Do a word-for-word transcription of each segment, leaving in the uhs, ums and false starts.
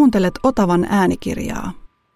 Kuuntelet Otavan äänikirjaa.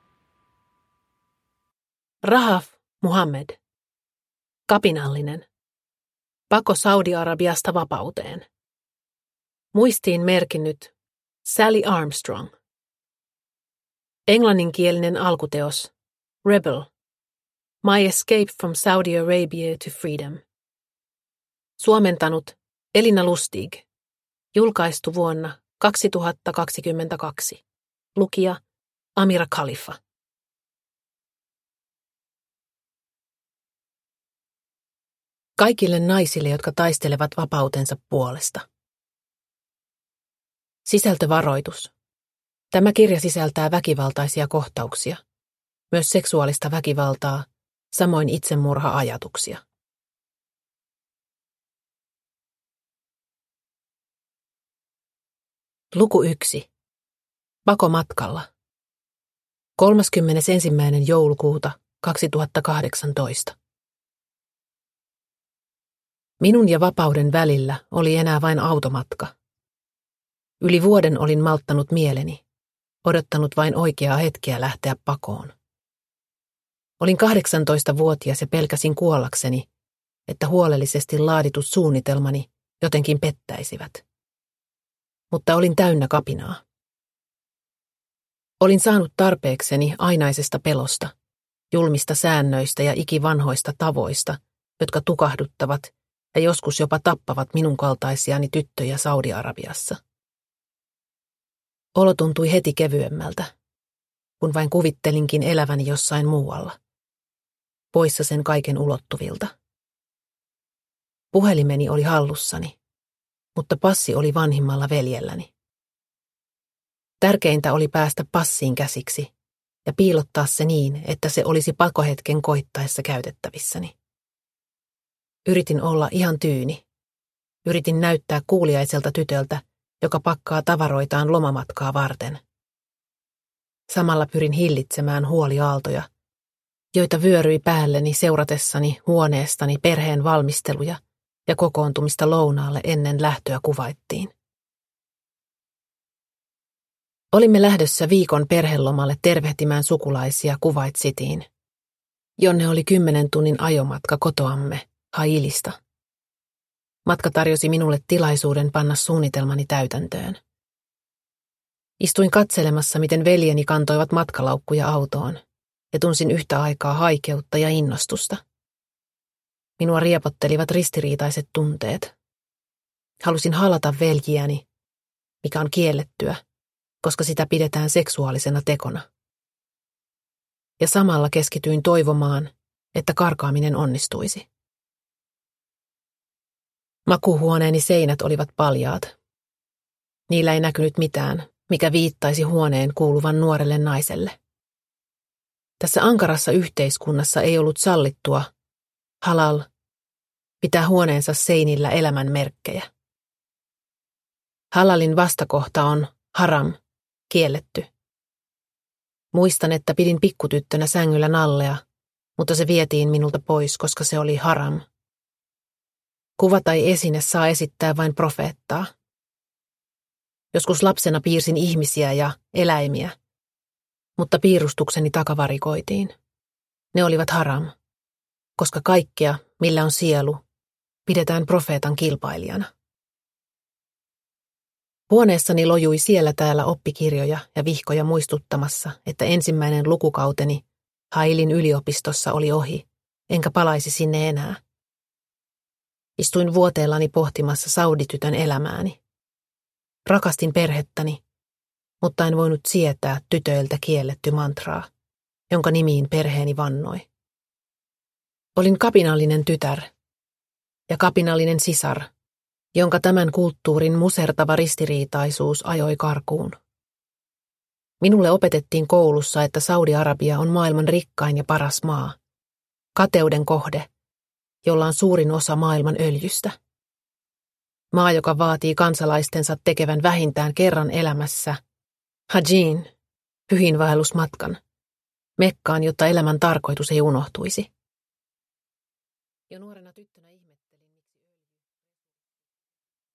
Rahaf Muhammed. Kapinallinen. Pako Saudi-Arabiasta vapauteen. Muistiin merkinnyt Sally Armstrong. Englanninkielinen alkuteos Rebel. My Escape from Saudi Arabia to Freedom. Suomentanut Elina Lustig. Julkaistu vuonna kaksituhattakaksikymmentäkaksi. Lukija Amira Khalifa. Kaikille naisille, jotka taistelevat vapautensa puolesta. Sisältövaroitus. Tämä kirja sisältää väkivaltaisia kohtauksia, myös seksuaalista väkivaltaa, samoin itsemurha-ajatuksia. Luku yksi. Pakomatkalla. kolmaskymmenesensimmäinen joulukuuta kaksituhattakahdeksantoista. Minun ja vapauden välillä oli enää vain automatka. Yli vuoden olin malttanut mieleni, odottanut vain oikeaa hetkeä lähteä pakoon. Olin kahdeksantoistavuotias ja pelkäsin kuollakseni, että huolellisesti laaditut suunnitelmani jotenkin pettäisivät. Mutta olin täynnä kapinaa. Olin saanut tarpeekseni ainaisesta pelosta, julmista säännöistä ja ikivanhoista tavoista, jotka tukahduttavat ja joskus jopa tappavat minun kaltaisiani tyttöjä Saudi-Arabiassa. Olo tuntui heti kevyemmältä, kun vain kuvittelinkin eläväni jossain muualla, poissa sen kaiken ulottuvilta. Puhelimeni oli hallussani, mutta passi oli vanhimmalla veljelläni. Tärkeintä oli päästä passiin käsiksi ja piilottaa se niin, että se olisi pakohetken koittaessa käytettävissäni. Yritin olla ihan tyyni. Yritin näyttää kuuliaiselta tytöltä, joka pakkaa tavaroitaan lomamatkaa varten. Samalla pyrin hillitsemään huoliaaltoja, joita vyöryi päälleni seuratessani huoneestani perheen valmisteluja ja kokoontumista lounaalle ennen lähtöä Kuvaittiin. Olimme lähdössä viikon perhelomalle tervehtimään sukulaisia Kuwait Cityin, jonne oli kymmenen tunnin ajomatka kotoamme Hailista. Matka tarjosi minulle tilaisuuden panna suunnitelmani täytäntöön. Istuin katselemassa, miten veljeni kantoivat matkalaukkuja autoon, ja tunsin yhtä aikaa haikeutta ja innostusta. Minua riepottelivat ristiriitaiset tunteet. Halusin halata veljiäni, mikä on kiellettyä, koska sitä pidetään seksuaalisena tekona. Ja samalla keskityin toivomaan, että karkaaminen onnistuisi. Makuuhuoneeni seinät olivat paljaat. Niillä ei näkynyt mitään, mikä viittaisi huoneen kuuluvan nuorelle naiselle. Tässä ankarassa yhteiskunnassa ei ollut sallittua, halal, pitää huoneensa seinillä elämän merkkejä. Halalin vastakohta on haram, kielletty. Muistan, että pidin pikkutyttönä sängyllä nallea, mutta se vietiin minulta pois, koska se oli haram. Kuva tai esine saa esittää vain profeettaa. Joskus lapsena piirsin ihmisiä ja eläimiä, mutta piirustukseni takavarikoitiin. Ne olivat haram, koska kaikkea, millä on sielu, pidetään profeetan kilpailijana. Huoneessani lojui siellä täällä oppikirjoja ja vihkoja muistuttamassa, että ensimmäinen lukukauteni Hailin yliopistossa oli ohi, enkä palaisi sinne enää. Istuin vuoteellani pohtimassa sauditytön elämääni. Rakastin perhettäni, mutta en voinut sietää tytöiltä kielletty mantraa, jonka nimiin perheeni vannoi. Olin kapinallinen tytär ja kapinallinen sisar, jonka tämän kulttuurin musertava ristiriitaisuus ajoi karkuun. Minulle opetettiin koulussa, että Saudi-Arabia on maailman rikkain ja paras maa, kateuden kohde, jolla on suurin osa maailman öljystä. Maa, joka vaatii kansalaistensa tekevän vähintään kerran elämässä hajiin, pyhiinvaellusmatkan, Mekkaan, jotta elämän tarkoitus ei unohtuisi. Jo nuorena tyttö